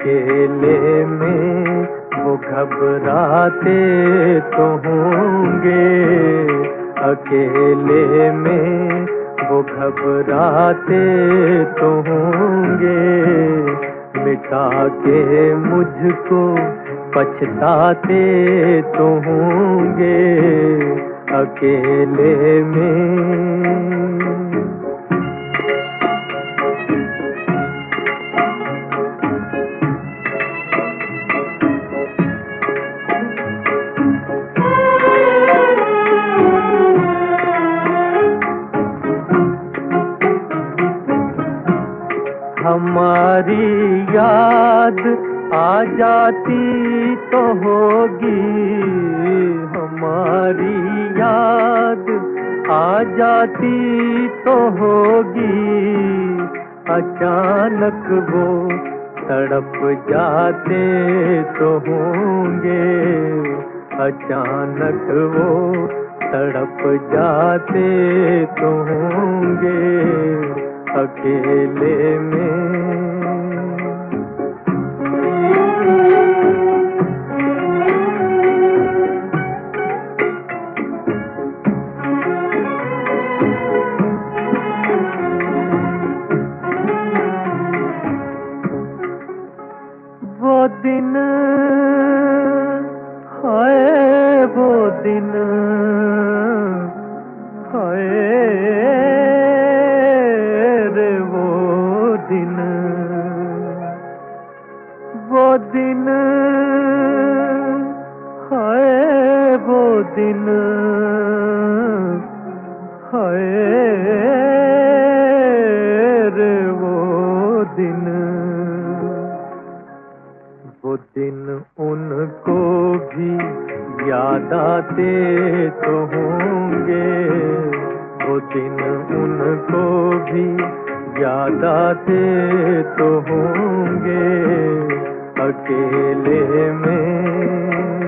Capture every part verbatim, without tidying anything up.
अकेले में वो घबराते तो होंगे, अकेले में वो घबराते तो होंगे, मिटा के मुझको पछताते तो होंगे अकेले में। हमारी याद आ जाती तो होगी, हमारी याद आ जाती तो होगी, अचानक वो तड़प जाते तो होंगे, अचानक वो तड़प जाते तो होंगे अकेले में। वो दिन हाय, वो दिन हाय रे, वो दिन, वो दिन हाय, वो दिन हाय रे, वो दिन, वो दिन उनको भी याद आते तो होंगे, वो दिन उनको भी याद आते तो होंगे अकेले में।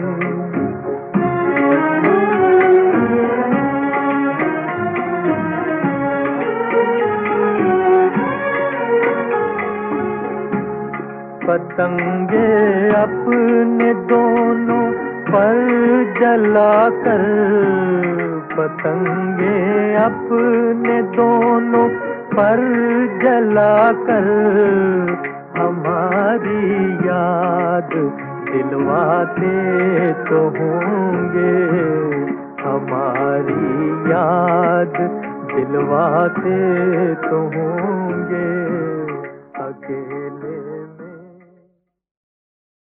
पतंगे अपने दोनों पर जलाकर, पतंगे अपने दोनों पर जलाकर, हमारी याद दिलवाते तो होंगे, हमारी याद दिलवाते तो होंगे अकेले में।